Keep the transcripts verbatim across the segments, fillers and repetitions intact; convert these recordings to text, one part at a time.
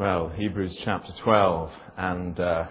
Well, Hebrews chapter twelve and uh,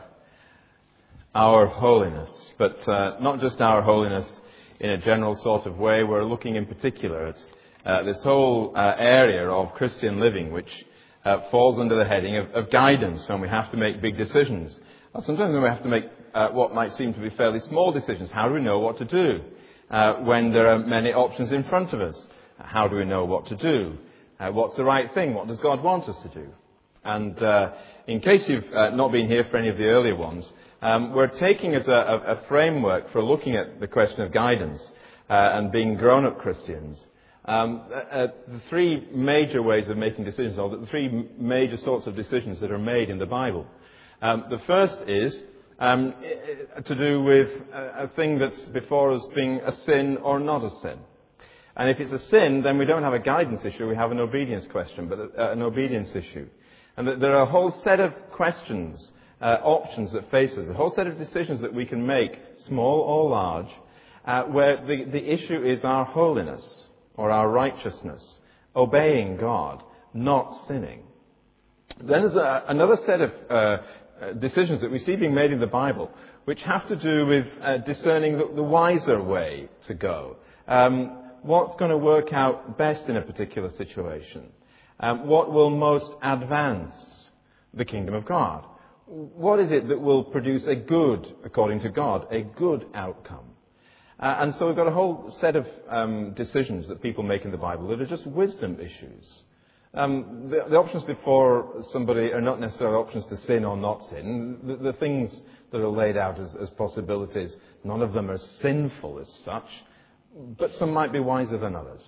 our holiness, but uh, not just our holiness in a general sort of way. We're looking in particular at uh, this whole uh, area of Christian living, which uh, falls under the heading of, of guidance when we have to make big decisions. Or sometimes when we have to make uh, what might seem to be fairly small decisions. How do we know what to do uh, when there are many options in front of us? How do we know what to do? Uh, what's the right thing? What does God want us to do? And uh, in case you've uh, not been here for any of the earlier ones, um, we're taking as a, a, a framework for looking at the question of guidance uh, and being grown-up Christians. Um, uh, the three major ways of making decisions, or the three major sorts of decisions that are made in the Bible. Um, the first is um, to do with a, a thing that's before us being a sin or not a sin. And if it's a sin, then we don't have a guidance issue, we have an obedience question, but a, an obedience issue. And that there are a whole set of questions, uh, options that face us, a whole set of decisions that we can make, small or large, uh, where the, the issue is our holiness or our righteousness, obeying God, not sinning. Then there's a, another set of uh, decisions that we see being made in the Bible, which have to do with uh, discerning the, the wiser way to go. Um, what's going to work out best in a particular situation? Um, what will most advance the kingdom of God? What is it that will produce a good, according to God, a good outcome? Uh, and so we've got a whole set of um, decisions that people make in the Bible that are just wisdom issues. Um, the, the options before somebody are not necessarily options to sin or not sin. The, the things that are laid out as, as possibilities, none of them are sinful as such, but some might be wiser than others.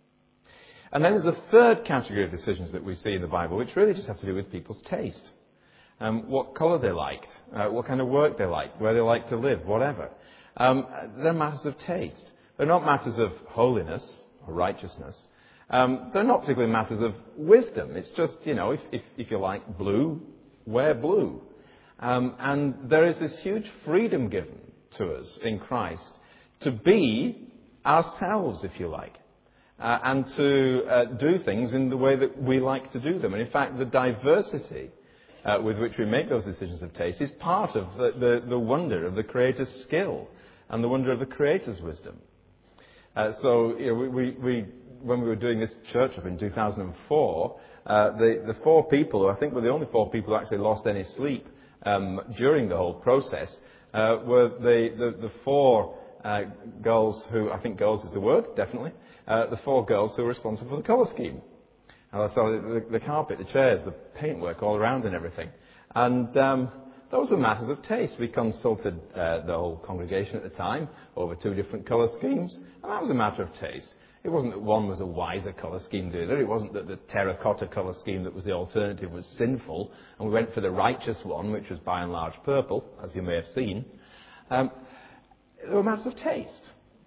And then there's a third category of decisions that we see in the Bible, which really just have to do with people's taste. Um, what colour they liked, uh, what kind of work they liked, where they like to live, whatever. Um, they're matters of taste. They're not matters of holiness or righteousness. Um, they're not particularly matters of wisdom. It's just, you know, if, if, if you like blue, wear blue. Um, and there is this huge freedom given to us in Christ to be ourselves, if you like. Uh, and to uh, do things in the way that we like to do them. And in fact, the diversity uh, with which we make those decisions of taste is part of the, the, the wonder of the Creator's skill and the wonder of the Creator's wisdom. Uh, so, you know, we, we, we, when we were doing this church up in two thousand four, uh, the, the four people, who I think were the only four people who actually lost any sleep um, during the whole process, uh, were the, the, the four uh, girls who, I think girls is the word, definitely, Uh, the four girls who were responsible for the colour scheme. And so the, the carpet, the chairs, the paintwork all around and everything. And um, those were matters of taste. We consulted uh, the whole congregation at the time over two different colour schemes, and that was a matter of taste. It wasn't that one was a wiser colour scheme than the other. It wasn't that the terracotta colour scheme that was the alternative was sinful, and we went for the righteous one, which was by and large purple, as you may have seen. Um, they were matters of taste.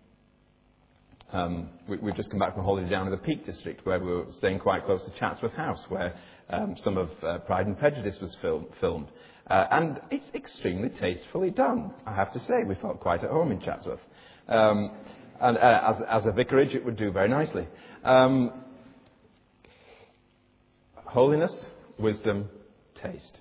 Um, we, we've just come back from a holiday down in the Peak District, where we were staying quite close to Chatsworth House, where um, some of uh, Pride and Prejudice was film, filmed. Uh, and it's extremely tastefully done, I have to say. We felt quite at home in Chatsworth. Um, and uh, as, as a vicarage, it would do very nicely. Um, holiness, wisdom, taste.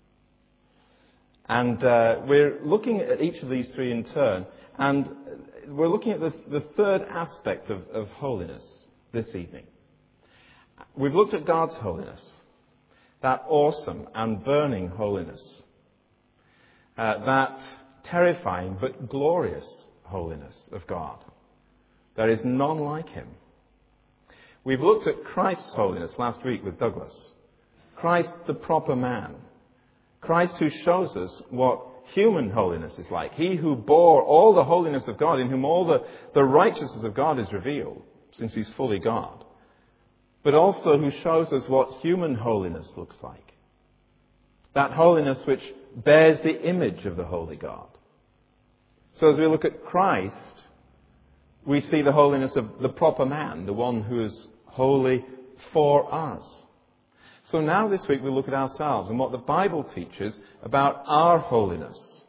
And uh, we're looking at each of these three in turn, and we're looking at the, the third aspect of, of holiness this evening. We've looked at God's holiness, that awesome and burning holiness, uh, that terrifying but glorious holiness of God. There is none like him. We've looked at Christ's holiness last week with Douglas. Christ, the proper man. Christ who shows us what human holiness is like. He who bore all the holiness of God, in whom all the, the righteousness of God is revealed, since he's fully God. But also who shows us what human holiness looks like. That holiness which bears the image of the holy God. So as we look at Christ, we see the holiness of the proper man, the one who is holy for us. So now this week we look at ourselves and what the Bible teaches about our holiness.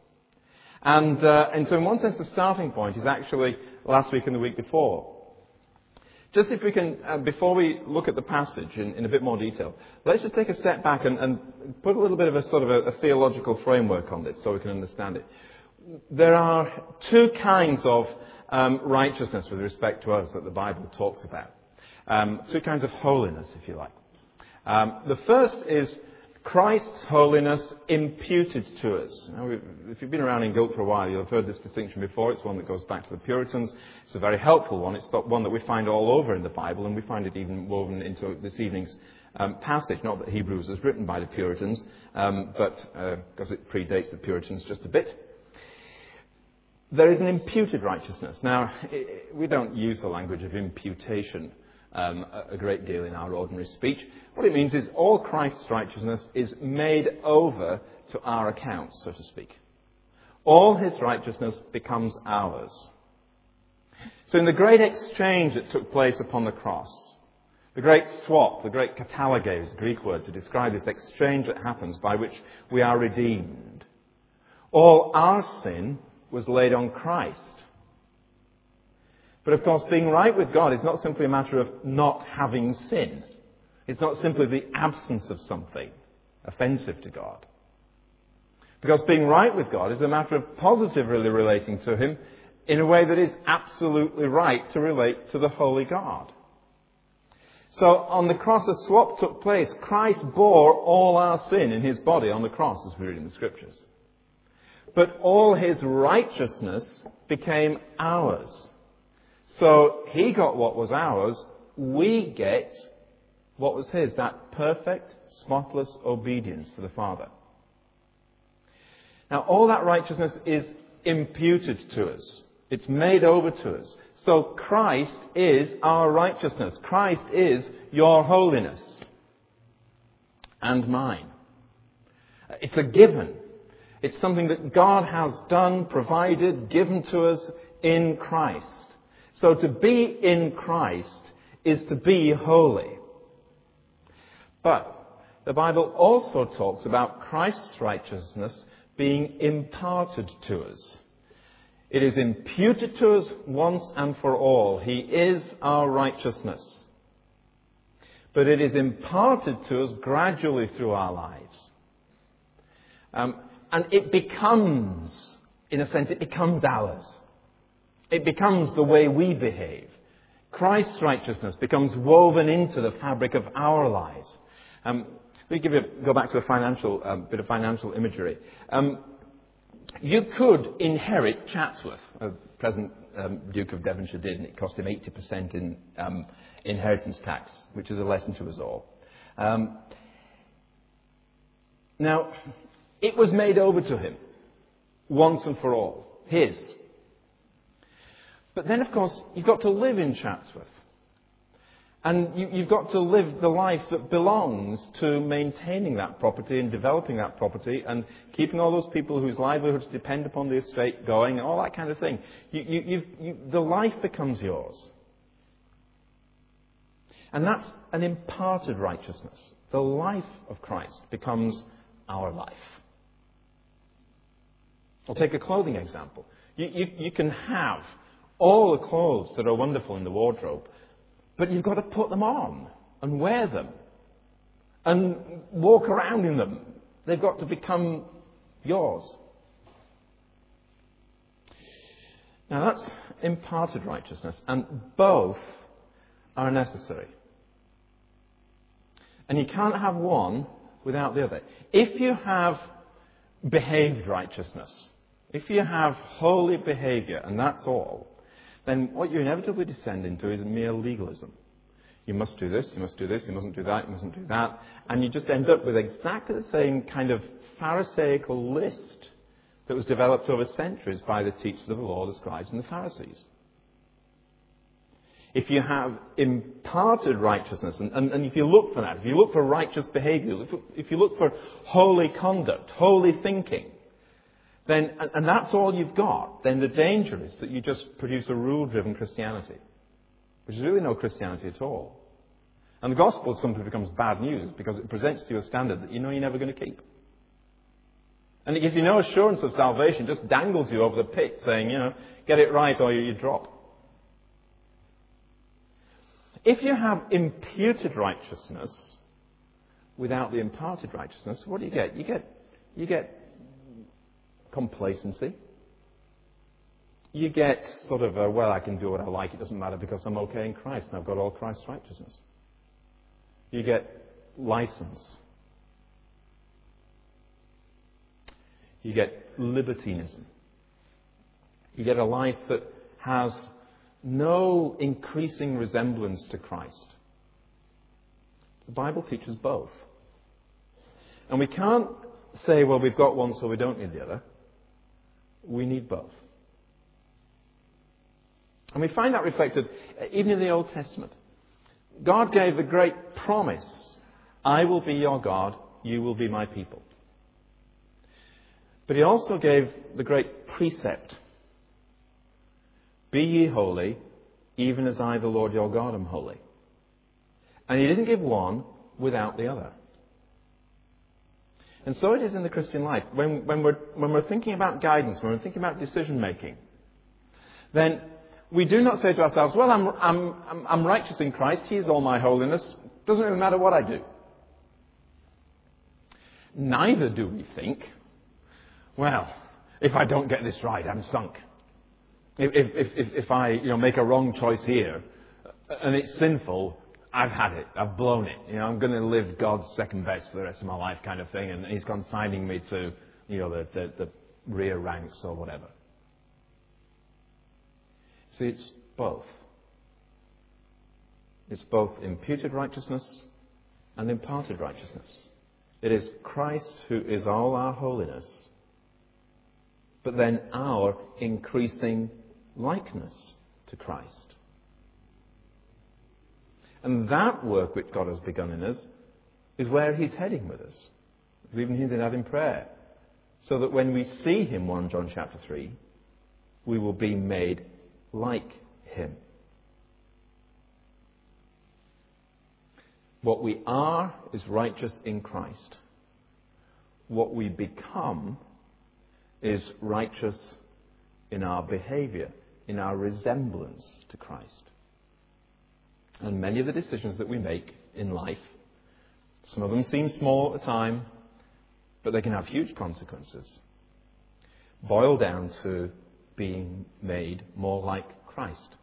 And, uh, and so in one sense the starting point is actually last week and the week before. just if we can, uh, before we look at the passage in, in a bit more detail, let's just take a step back and, and put a little bit of a sort of a, a theological framework on this so we can understand it. There are two kinds of um, righteousness with respect to us that the Bible talks about. Um, two kinds of holiness, if you like. Um, the first is Christ's holiness imputed to us. Now, if you've been around in Guilt for a while, you'll have heard this distinction before. It's one that goes back to the Puritans. It's a very helpful one. It's one that we find all over in the Bible, and we find it even woven into this evening's um, passage. Not that Hebrews was written by the Puritans, um, but uh, because it predates the Puritans just a bit. There is an imputed righteousness. Now, we don't use the language of imputation um, a great deal in our ordinary speech. What it means is all Christ's righteousness is made over to our account, so to speak. All his righteousness becomes ours. So in the great exchange that took place upon the cross, the great swap, the great katalage is the Greek word to describe this exchange that happens by which we are redeemed. All our sin was laid on Christ. But of course, being right with God is not simply a matter of not having sin. It's not simply the absence of something offensive to God. Because being right with God is a matter of positively relating to him in a way that is absolutely right to relate to the holy God. So on the cross a swap took place. Christ bore all our sin in his body on the cross, as we read in the Scriptures. But all his righteousness became ours. So he got what was ours, we get what was his, that perfect, spotless obedience to the Father. Now all that righteousness is imputed to us. It's made over to us. So Christ is our righteousness. Christ is your holiness. And mine. It's a given. It's something that God has done, provided, given to us in Christ. So to be in Christ is to be holy. But the Bible also talks about Christ's righteousness being imparted to us. It is imputed to us once and for all. He is our righteousness. But it is imparted to us gradually through our lives. Um, And it becomes, in a sense, it becomes ours. It becomes the way we behave. Christ's righteousness becomes woven into the fabric of our lives. Um, let me give you, go back to a financial um, bit of financial imagery. Um, you could inherit Chatsworth. The present um, Duke of Devonshire did, and it cost him eighty percent in um, inheritance tax, which is a lesson to us all. Um, now, it was made over to him, once and for all. His. But then, of course, you've got to live in Chatsworth. And you, you've got to live the life that belongs to maintaining that property and developing that property and keeping all those people whose livelihoods depend upon the estate going, all that kind of thing. You, you, you've, you, the life becomes yours. And that's an imparted righteousness. The life of Christ becomes our life. I'll take a clothing example. You, you, you can have all the clothes that are wonderful in the wardrobe, but you've got to put them on and wear them and walk around in them. They've got to become yours. Now that's imparted righteousness, and both are necessary. And you can't have one without the other. If you have behaved righteousness, if you have holy behaviour, and that's all, then what you inevitably descend into is mere legalism. You must do this, you must do this, you mustn't do that, you mustn't do that. And you just end up with exactly the same kind of Pharisaical list that was developed over centuries by the teachers of the law, the scribes and the Pharisees. If you have imparted righteousness, and, and, and if you look for that, if you look for righteous behaviour, if, if you look for holy conduct, holy thinking, then, and, and that's all you've got, then the danger is that you just produce a rule-driven Christianity, which is really no Christianity at all. And the gospel simply becomes bad news because it presents to you a standard that you know you're never going to keep. And it gives you no assurance of salvation, just dangles you over the pit saying, you know, get it right or you drop. If you have imputed righteousness without the imparted righteousness, what do you get? You get, you get complacency. You get sort of a, well, I can do what I like, it doesn't matter because I'm okay in Christ and I've got all Christ's righteousness. You get license. You get libertinism. You get a life that has no increasing resemblance to Christ. The Bible teaches both. And we can't say, well, we've got one so we don't need the other. We need both. And we find that reflected even in the Old Testament. God gave a great promise. I will be your God, you will be my people. But he also gave the great precept. Be ye holy, even as I, the Lord your God, am holy. And he didn't give one without the other. And so it is in the Christian life. When, when, we're, when we're thinking about guidance, when we're thinking about decision making, then we do not say to ourselves, well, I'm, I'm, I'm, I'm righteous in Christ, he is all my holiness, doesn't really matter what I do. Neither do we think, well, if I don't get this right, I'm sunk. If, if, if, if I you know, make a wrong choice here, and it's sinful, I've had it, I've blown it. You know, I'm going to live God's second best for the rest of my life kind of thing, and he's consigning me to you know, the, the, the rear ranks or whatever. See, it's both. It's both imputed righteousness and imparted righteousness. It is Christ who is all our holiness, but then our increasing likeness to Christ. And that work which God has begun in us is where he's heading with us. We've even hinted at in prayer. So that when we see him, First John chapter three, we will be made like him. What we are is righteous in Christ. What we become is righteous in our behavior, in our resemblance to Christ. And many of the decisions that we make in life, some of them seem small at the time, but they can have huge consequences, boil down to being made more like Christ.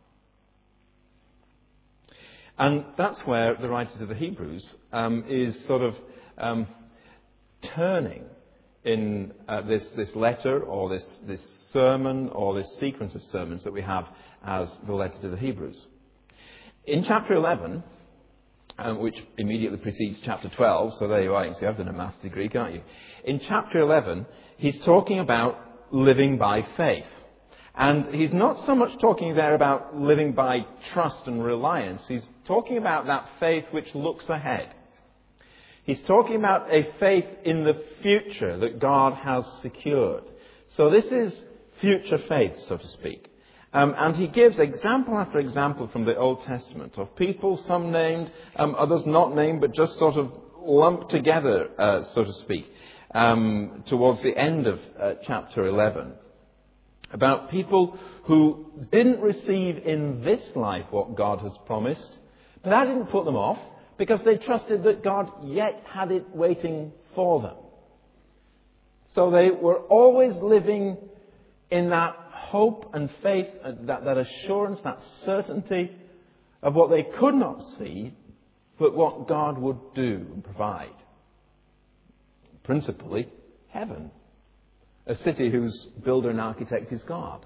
And that's where the writer to the Hebrews um, is sort of um, turning in uh, this, this letter or this, this sermon or this sequence of sermons that we have as the letter to the Hebrews. In chapter eleven, um, which immediately precedes chapter twelve, so there you are, you can see I've done a maths degree, can't you? In chapter eleven, he's talking about living by faith. And he's not so much talking there about living by trust and reliance. He's talking about that faith which looks ahead. He's talking about a faith in the future that God has secured. So this is future faith, so to speak. Um, and he gives example after example from the Old Testament of people, some named, um, others not named, but just sort of lumped together, uh, so to speak, um, towards the end of uh, chapter eleven. About people who didn't receive in this life what God has promised, but that didn't put them off because they trusted that God yet had it waiting for them. So they were always living in that hope and faith, that, that assurance, that certainty of what they could not see, but what God would do and provide. Principally, heaven. A city whose builder and architect is God.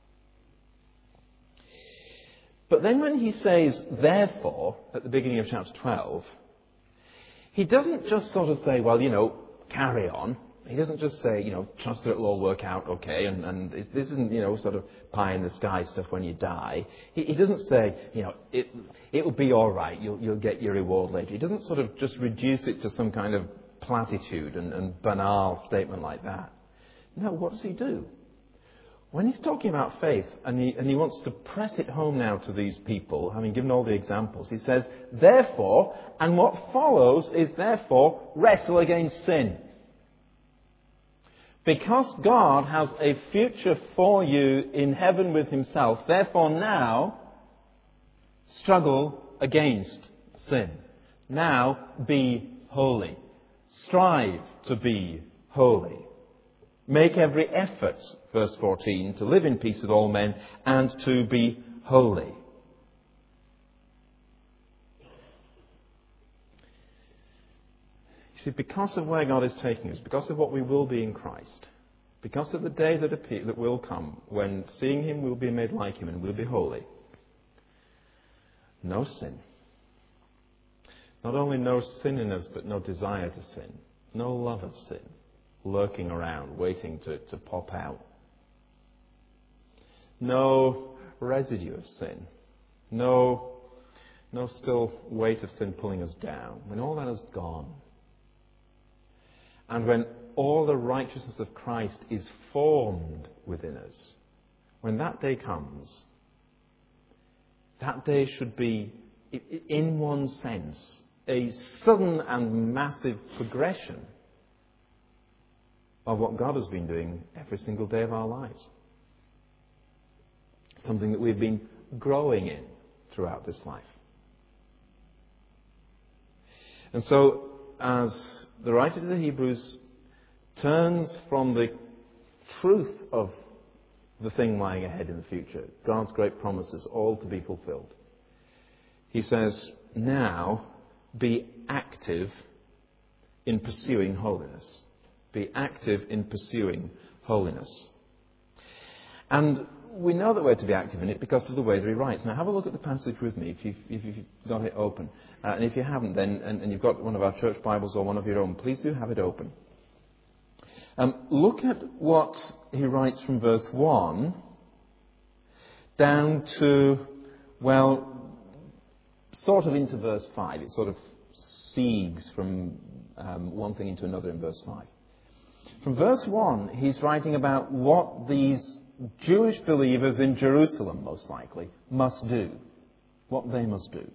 But then when he says, therefore, at the beginning of chapter twelve, he doesn't just sort of say, well, you know, carry on. He doesn't just say, you know, trust that it'll all work out okay, and, and this isn't, you know, sort of pie in the sky stuff when you die. He, he doesn't say, you know, it, it'll be all right, you'll, you'll get your reward later. He doesn't sort of just reduce it to some kind of platitude and, and banal statement like that. No, what does he do? When he's talking about faith, and he, and he wants to press it home now to these people, having given all the examples, he says, therefore, and what follows is therefore, wrestle against sin. Because God has a future for you in heaven with himself, therefore now, struggle against sin. Now be holy. Strive to be holy. Make every effort, verse fourteen, to live in peace with all men and to be holy. You see, because of where God is taking us, because of what we will be in Christ, because of the day that, appear, that will come when seeing Him we'll be made like Him and we'll be holy, no sin. Not only no sin in us, but no desire to sin. No love of sin lurking around, waiting to, to pop out. No residue of sin. No, no still weight of sin pulling us down. When all that is gone, and when all the righteousness of Christ is formed within us, when that day comes, that day should be, in one sense, a sudden and massive progression of what God has been doing every single day of our lives. Something that we've been growing in throughout this life. And so, as the writer to the Hebrews turns from the truth of the thing lying ahead in the future, God's great promises, all to be fulfilled, he says, now be active in pursuing holiness. Be active in pursuing holiness. And we know that we're to be active in it because of the way that he writes. Now have a look at the passage with me if you've, if you've got it open. Uh, and if you haven't, then, and, and you've got one of our church Bibles or one of your own, please do have it open. Um, look at what he writes from verse one down to, well, sort of into verse five. It sort of seeds from um, one thing into another in verse five. From verse one, he's writing about what these Jewish believers in Jerusalem, most likely, must do. What they must do.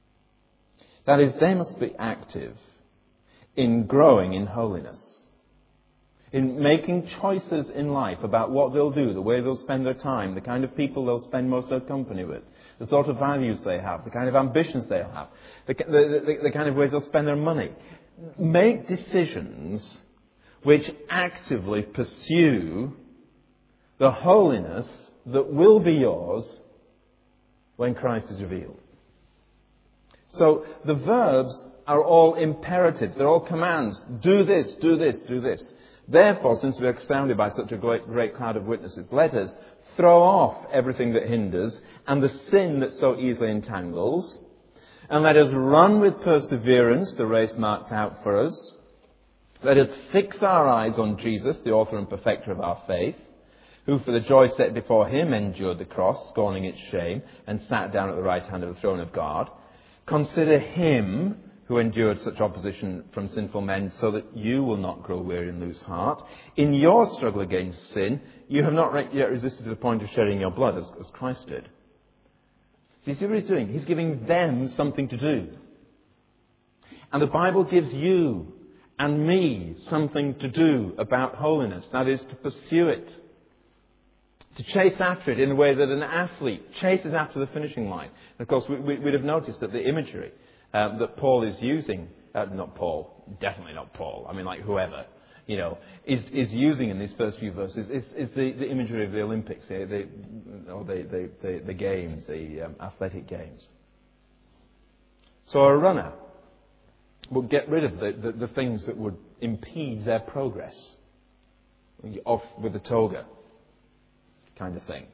That is, they must be active in growing in holiness. In making choices in life about what they'll do, the way they'll spend their time, the kind of people they'll spend most of their company with, the sort of values they have, the kind of ambitions they'll have, the, the, the, the kind of ways they'll spend their money. Make decisions which actively pursue the holiness that will be yours when Christ is revealed. So the verbs are all imperatives. They're all commands. Do this, do this, do this. Therefore, since we are surrounded by such a great, great cloud of witnesses, let us throw off everything that hinders and the sin that so easily entangles, and let us run with perseverance the race marked out for us. Let us fix our eyes on Jesus, the author and perfecter of our faith, who for the joy set before him endured the cross, scorning its shame, and sat down at the right hand of the throne of God. Consider him who endured such opposition from sinful men, so that you will not grow weary and lose heart. In your struggle against sin, you have not yet resisted to the point of shedding your blood, as, as Christ did. So you see what he's doing? He's giving them something to do. And the Bible gives you and me something to do about holiness. That is, to pursue it. To chase after it in the way that an athlete chases after the finishing line. And of course, we, we, we'd have noticed that the imagery uh, that Paul is using, uh, not Paul, definitely not Paul, I mean like whoever, you know, is, is using in these first few verses is, is the, the imagery of the Olympics, the, the, or the, the, the, the games, the um, athletic games. So a runner will get rid of the, the, the things that would impede their progress. Off with the toga kind of thing.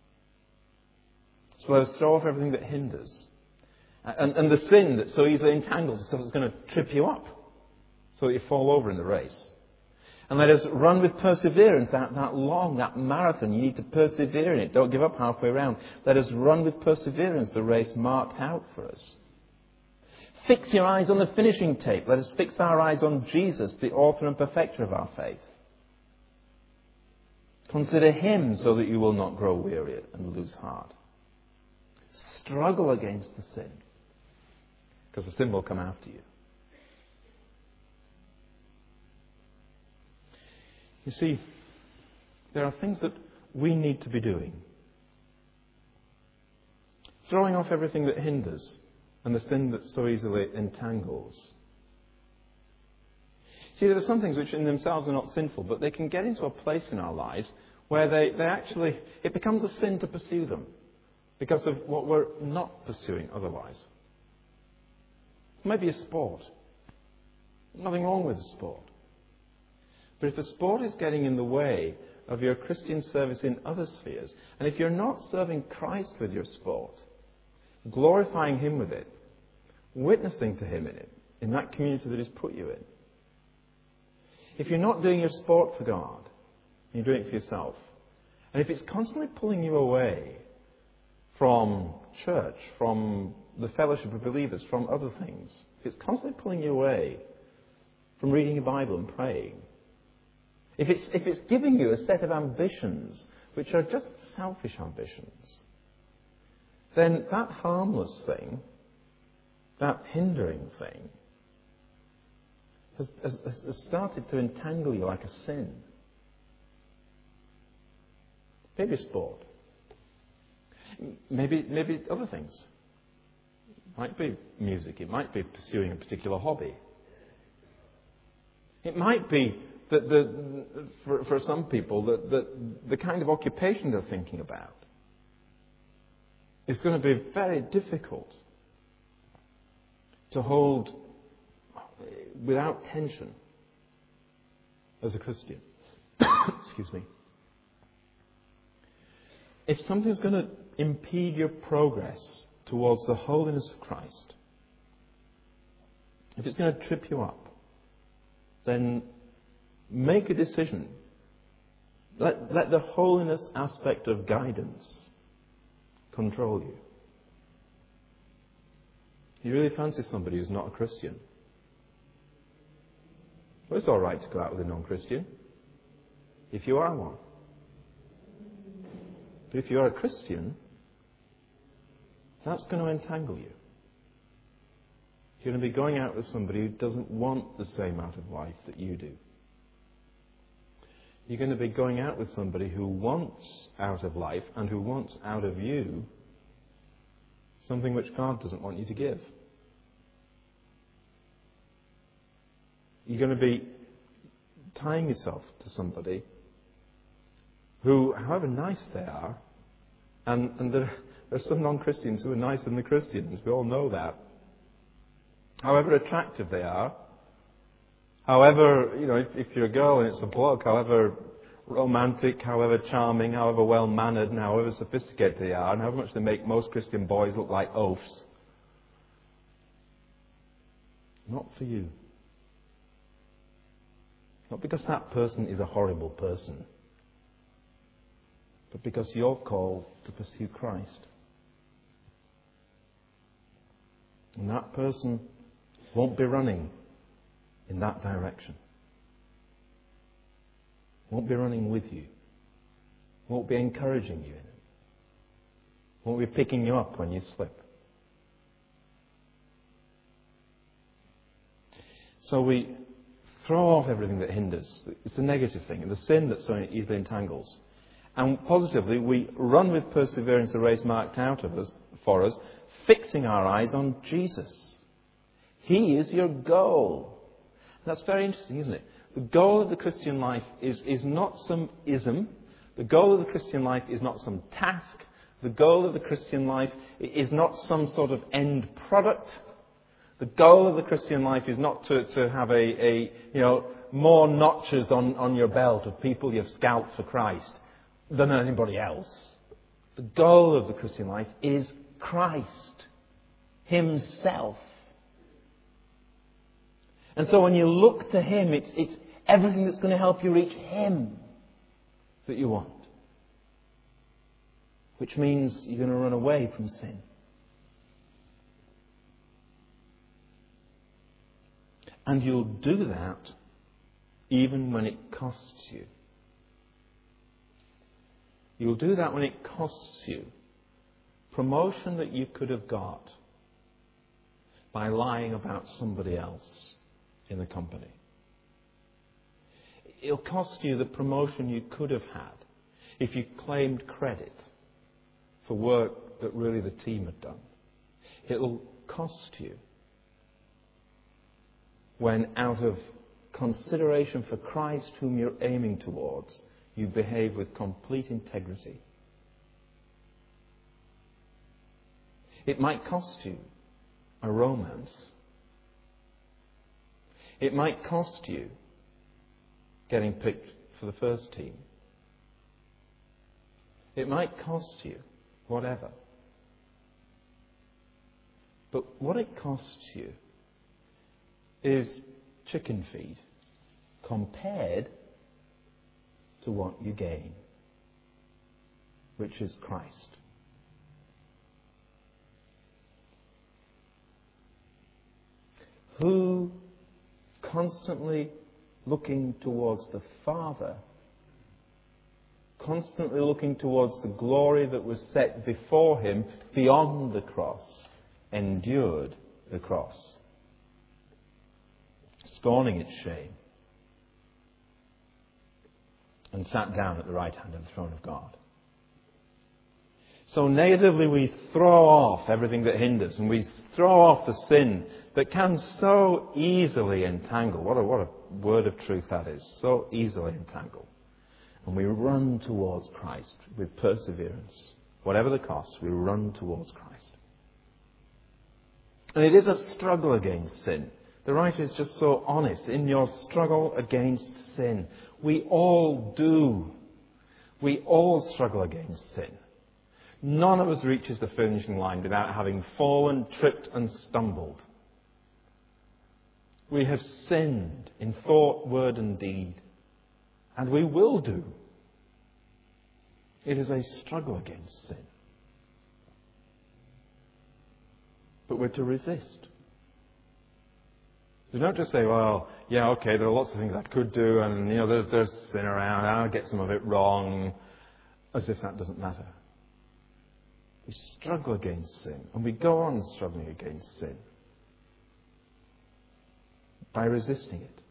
So let us throw off everything that hinders. And, and the sin that so easily entangles, the stuff that's going to trip you up so that you fall over in the race. And let us run with perseverance, that, that long, that marathon. You need to persevere in it. Don't give up halfway around. Let us run with perseverance the race marked out for us. Fix your eyes on the finishing tape. Let us fix our eyes on Jesus, the author and perfecter of our faith. Consider him so that you will not grow weary and lose heart. Struggle against the sin, because the sin will come after you. You see, there are things that we need to be doing. Throwing off everything that hinders and the sin that so easily entangles. See, there are some things which in themselves are not sinful, but they can get into a place in our lives where they, they actually, it becomes a sin to pursue them because of what we're not pursuing otherwise. Maybe a sport. Nothing wrong with a sport. But if the sport is getting in the way of your Christian service in other spheres, and if you're not serving Christ with your sport, glorifying Him with it, witnessing to Him in it, in that community that He's put you in, if you're not doing your sport for God, you're doing it for yourself, and if it's constantly pulling you away from church, from the fellowship of believers, from other things, if it's constantly pulling you away from reading your Bible and praying, if it's, if it's giving you a set of ambitions which are just selfish ambitions, then that harmless thing, that hindering thing, has, has, has started to entangle you like a sin. Maybe sport. Maybe, maybe other things. It might be music. It might be pursuing a particular hobby. It might be that the, for, for some people, that the, the kind of occupation they're thinking about is going to be very difficult to hold without tension as a Christian. Excuse me. If something's going to impede your progress towards the holiness of Christ, if it's going to trip you up, then make a decision. Let, let the holiness aspect of guidance control you. You really fancy somebody who's not a Christian? Well, it's all right to go out with a non-Christian, if you are one. But if you're a Christian, that's going to entangle you. You're going to be going out with somebody who doesn't want the same out of life that you do. You're going to be going out with somebody who wants out of life and who wants out of you something which God doesn't want you to give. You're going to be tying yourself to somebody who, however nice they are, and, and there, there are some non-Christians who are nicer than the Christians, we all know that. However attractive they are, however, you know, if, if you're a girl and it's a bloke, however romantic, however charming, however well-mannered, and however sophisticated they are, and however much they make most Christian boys look like oafs, not for you. Not because that person is a horrible person, but because you're called to pursue Christ. And that person won't be running in that direction. Won't be running with you. Won't be encouraging you in it. Won't be picking you up when you slip. So we throw off everything that hinders. It's the negative thing, the sin that so easily entangles. And positively, we run with perseverance the race marked out of us, for us, fixing our eyes on Jesus. He is your goal. That's very interesting, isn't it? The goal of the Christian life is, is not some ism. The goal of the Christian life is not some task. The goal of the Christian life is not some sort of end product. The goal of the Christian life is not to, to have a, a, you know, more notches on, on your belt of people you've scalped for Christ than anybody else. The goal of the Christian life is Christ Himself. And so when you look to Him, it's, it's everything that's going to help you reach Him that you want. Which means you're going to run away from sin. And you'll do that even when it costs you. You'll do that when it costs you promotion that you could have got by lying about somebody else in the company. It'll cost you the promotion you could have had if you claimed credit for work that really the team had done. It'll cost you when, out of consideration for Christ whom you're aiming towards, you behave with complete integrity. It might cost you a romance. It might cost you getting picked for the first team. It might cost you whatever. But what it costs you is chicken feed compared to what you gain, which is Christ. Who, constantly looking towards the Father, constantly looking towards the glory that was set before him beyond the cross, endured the cross, scorning its shame, and sat down at the right hand of the throne of God. So negatively we throw off everything that hinders, and we throw off the sin that can so easily entangle. What a, what a word of truth that is. So easily entangle. And we run towards Christ with perseverance. Whatever the cost, we run towards Christ. And it is a struggle against sin. The writer is just so honest. In your struggle against sin, we all do. We all struggle against sin. None of us reaches the finishing line without having fallen, tripped and stumbled. We have sinned in thought, word and deed. And we will do. It is a struggle against sin. But we're to resist. We don't just say, well, yeah, okay, there are lots of things I could do, and, you know, there's, there's sin around, I'll get some of it wrong, as if that doesn't matter. We struggle against sin, and we go on struggling against sin by resisting it.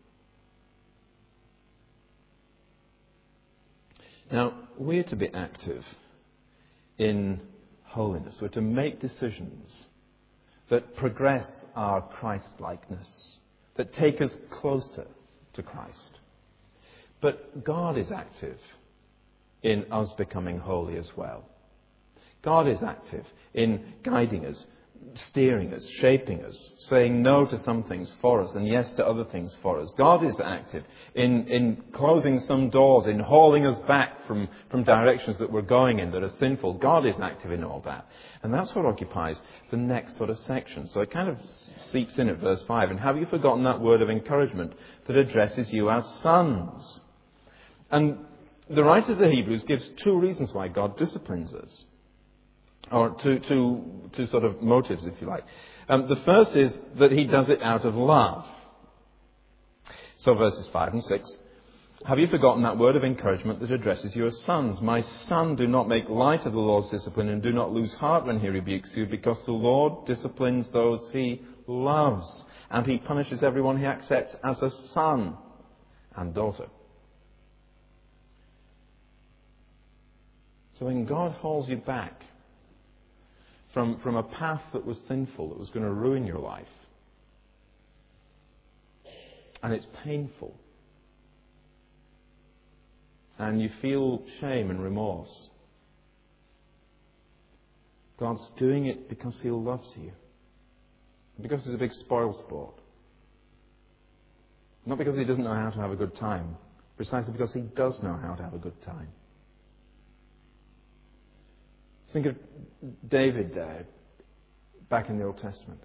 Now, we're to be active in holiness. We're to make decisions that progress our Christ-likeness, that take us closer to Christ. But God is active in us becoming holy as well. God is active in guiding us, steering us, shaping us, saying no to some things for us and yes to other things for us. God is active in, in closing some doors, in hauling us back from, from directions that we're going in that are sinful. God is active in all that. And that's what occupies the next sort of section. So it kind of seeps in at verse five. And have you forgotten that word of encouragement that addresses you as sons? And the writer of the Hebrews gives two reasons why God disciplines us. Or two, two, two sort of motives, if you like. Um, the first is that he does it out of love. So verses five and six. Have you forgotten that word of encouragement that addresses you as sons? My son, do not make light of the Lord's discipline and do not lose heart when he rebukes you, because the Lord disciplines those he loves, and he punishes everyone he accepts as a son and daughter. So when God holds you back From, from a path that was sinful, that was going to ruin your life, and it's painful, and you feel shame and remorse, God's doing it because he loves you. Because it's a big spoil sport. Not because he doesn't know how to have a good time, precisely because he does know how to have a good time. Think of David there, back in the Old Testament.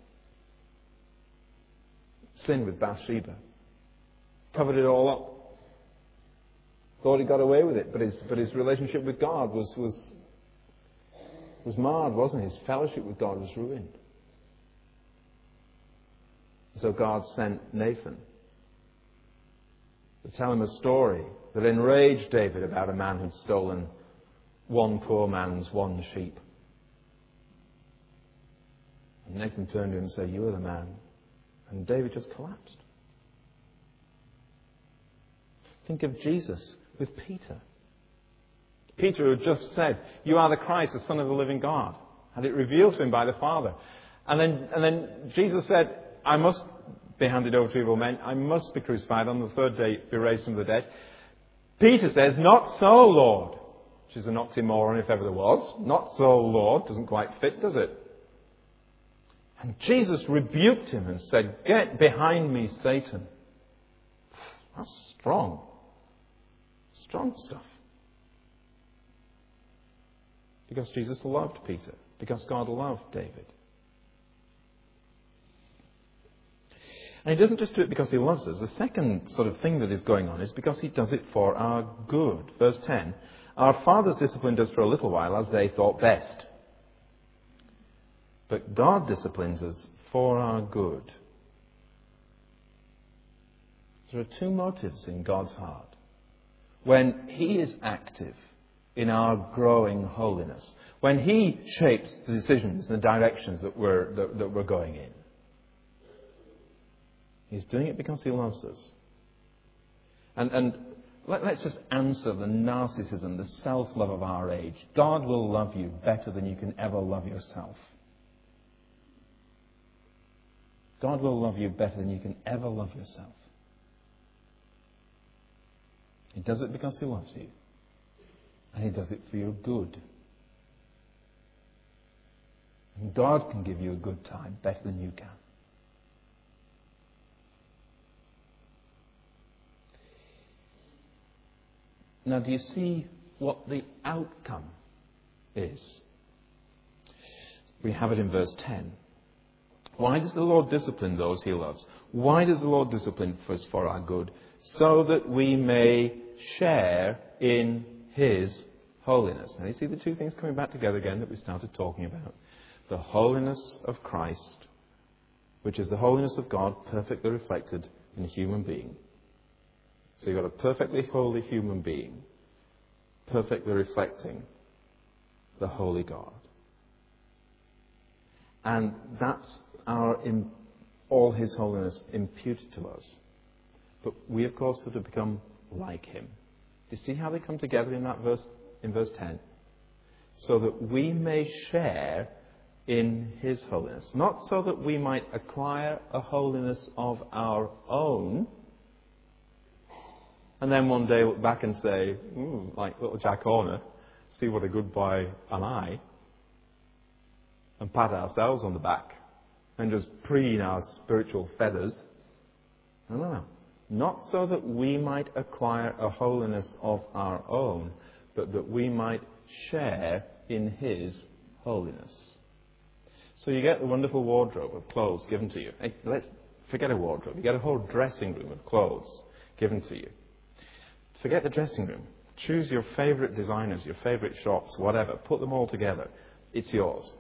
Sin with Bathsheba. Covered it all up. Thought he got away with it, but his, but his relationship with God was, was, was marred, wasn't it? His fellowship with God was ruined. So God sent Nathan to tell him a story that enraged David about a man who'd stolen one poor man's one sheep. And Nathan turned to him and said, you are the man. And David just collapsed. Think of Jesus with Peter. Peter had just said, you are the Christ, the Son of the living God. Had it revealed to him by the Father. And then, and then Jesus said, I must be handed over to evil men. I must be crucified. On the third day, be raised from the dead. Peter says, not so, Lord. Which is an oxymoron if ever there was. Not so, Lord. Doesn't quite fit, does it? And Jesus rebuked him and said, get behind me, Satan. That's strong. Strong stuff. Because Jesus loved Peter. Because God loved David. And he doesn't just do it because he loves us. The second sort of thing that is going on is because he does it for our good. Verse ten. Our fathers disciplined us for a little while as they thought best. But God disciplines us for our good. There are two motives in God's heart. When He is active in our growing holiness, when He shapes the decisions and the directions that we're, that, that we're going in, He's doing it because He loves us. And, and let, let's just answer the narcissism, the self-love of our age. God will love you better than you can ever love yourself. God will love you better than you can ever love yourself. He does it because He loves you. And He does it for your good. And God can give you a good time better than you can. Now, do you see what the outcome is? We have it in verse ten. Why does the Lord discipline those He loves? Why does the Lord discipline us for our good? So that we may share in His holiness. Now, you see the two things coming back together again that we started talking about. The holiness of Christ, which is the holiness of God perfectly reflected in a human being. So you've got a perfectly holy human being, perfectly reflecting the holy God. And that's our in, all His holiness imputed to us. But we, of course, have to become like Him. Do you see how they come together in that verse, in verse ten? So that we may share in His holiness. Not so that we might acquire a holiness of our own, and then one day look back and say, ooh, like little Jack Horner, see what a good boy am I, and pat ourselves on the back, and just preen our spiritual feathers. No, no, no. Not so that we might acquire a holiness of our own, but that we might share in His holiness. So you get the wonderful wardrobe of clothes given to you. Hey, let's forget a wardrobe. You get a whole dressing room of clothes given to you. Forget the dressing room. Choose your favourite designers, your favourite shops, whatever. Put them all together. It's yours.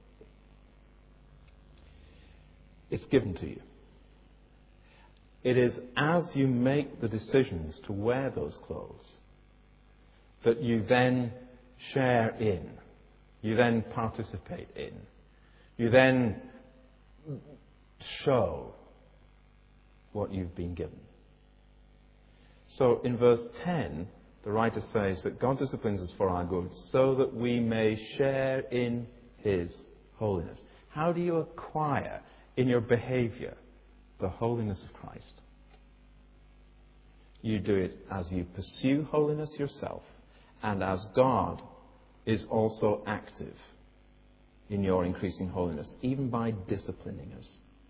It's given to you. It is as you make the decisions to wear those clothes that you then share in. You then participate in. You then show what you've been given. So in verse ten, the writer says that God disciplines us for our good so that we may share in His holiness. How do you acquire in your behaviour the holiness of Christ? You do it as you pursue holiness yourself and as God is also active in your increasing holiness, even by disciplining us.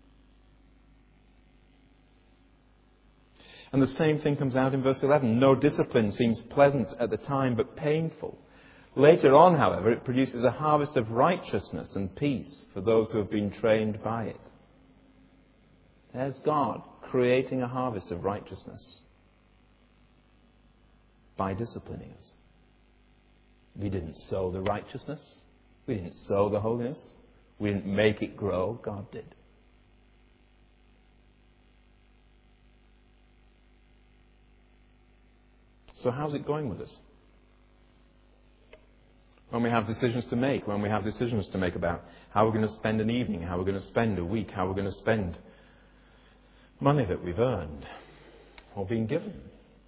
And the same thing comes out in verse eleven. No discipline seems pleasant at the time, but painful. Later on, however, it produces a harvest of righteousness and peace for those who have been trained by it. There's God creating a harvest of righteousness by disciplining us. We didn't sow the righteousness. We didn't sow the holiness. We didn't make it grow. God did. So how's it going with us? When we have decisions to make, when we have decisions to make about how we're going to spend an evening, how we're going to spend a week, how we're going to spend money that we've earned or been given.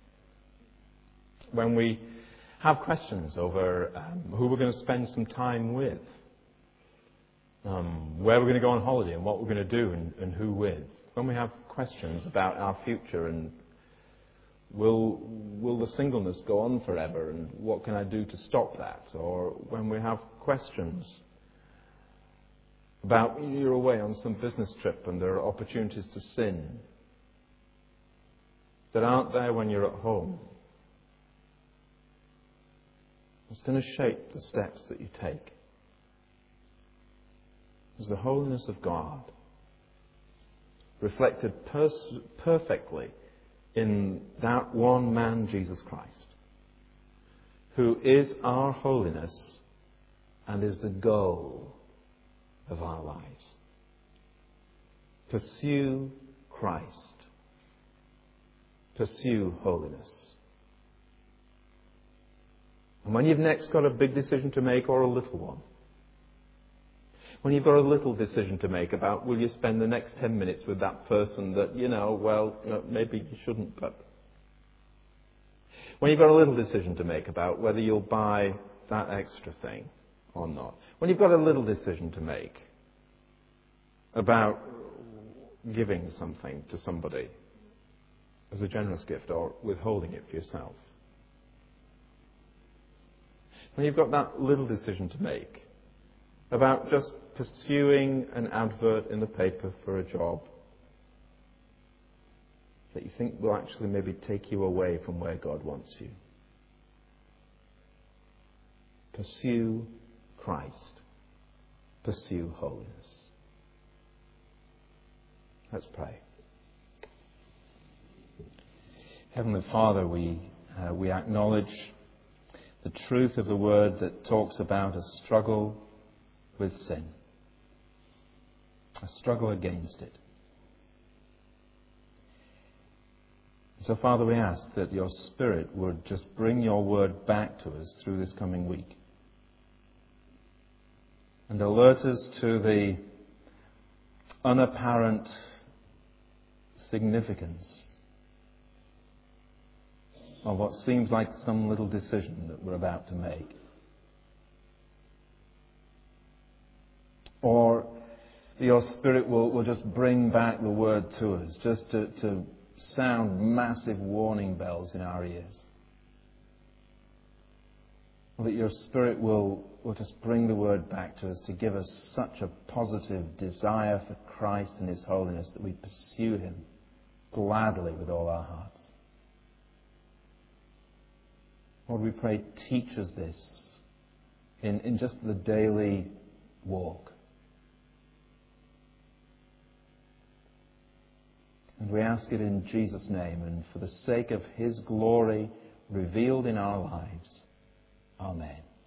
When we have questions over um, who we're going to spend some time with. um, where we're going to go on holiday and what we're going to do and, and who with. When we have questions about our future and will will the singleness go on forever and what can I do to stop that? Or when we have questions about you're away on some business trip and there are opportunities to sin that aren't there when you're at home. It's going to shape the steps that you take. Is the holiness of God reflected pers- perfectly in that one man, Jesus Christ, who is our holiness and is the goal of our lives. Pursue Christ. Pursue holiness. And when you've next got a big decision to make or a little one, when you've got a little decision to make about will you spend the next ten minutes with that person that, you know, well, you know, maybe you shouldn't, but when you've got a little decision to make about whether you'll buy that extra thing or not, when you've got a little decision to make about giving something to somebody as a generous gift or withholding it for yourself, when you've got that little decision to make about just pursuing an advert in the paper for a job that you think will actually maybe take you away from where God wants you. Pursue Christ. Pursue holiness. Let's pray. Heavenly Father, we, uh, we acknowledge the truth of the word that talks about a struggle with sin. A struggle against it. So, Father, we ask that your Spirit would just bring your word back to us through this coming week and alert us to the unapparent significance of what seems like some little decision that we're about to make. Or your Spirit will, will just bring back the word to us, just to, to sound massive warning bells in our ears. Or that your Spirit will, will just bring the word back to us to give us such a positive desire for Christ and His holiness that we pursue Him gladly with all our hearts. Lord, we pray, teach us this in, in just the daily walk. And we ask it in Jesus' name and for the sake of His glory revealed in our lives. Amen.